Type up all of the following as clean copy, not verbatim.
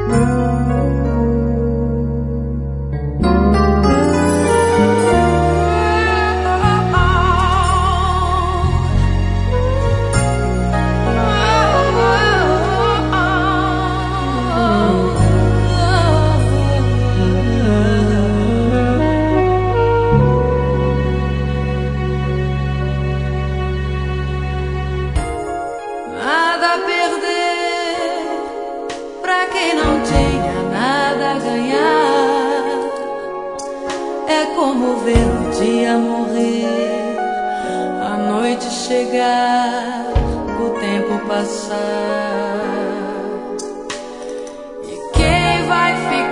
Nada a perder pra quem não tinha nada a ganhar. É como ver o dia morrer, a noite chegar, o tempo passar. E quem vai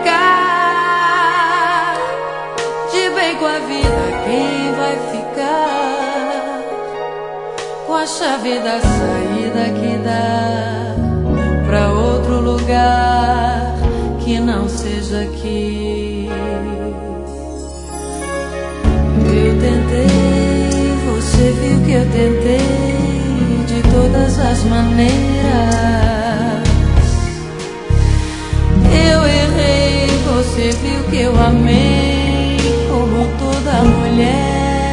ficar de bem com a vida? Quem vai ficar com a chave da saída que dá pra outro lugar que não seja aqui? Eu tentei, você viu que eu tentei de todas as maneiras. Eu errei, você viu que eu amei como toda mulher.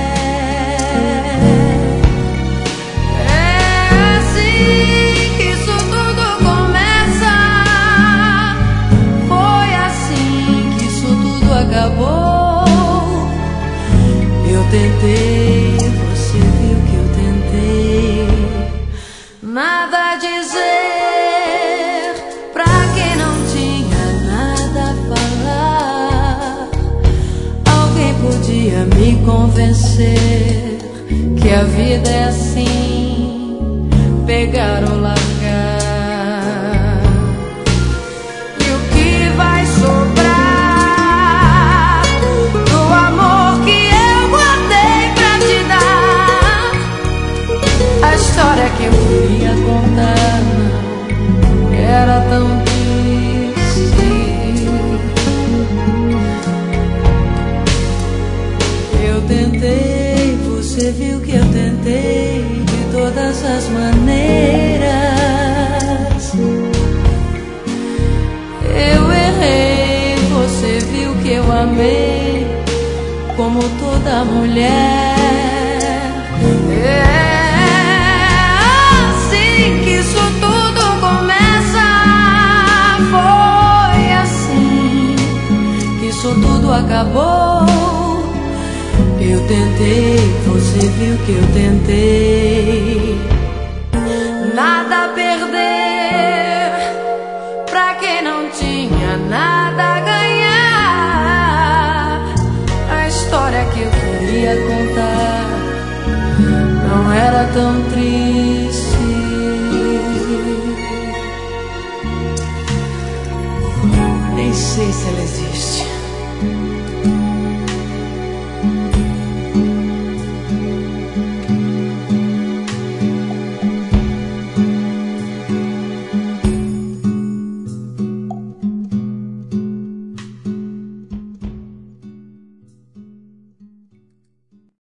Acabou. Eu tentei, você viu que eu tentei. Nada a dizer pra quem não tinha nada a falar. Alguém podia me convencer que a vida é assim, pegar ou largar. E o que vai sobrar que eu queria contar não era tão triste. Eu tentei, você viu que eu tentei de todas as maneiras. Eu errei, você viu que eu amei como toda mulher. Tudo acabou. Eu tentei, você viu que eu tentei. Nada a perder pra quem não tinha nada a ganhar. A história que eu queria contar não era tão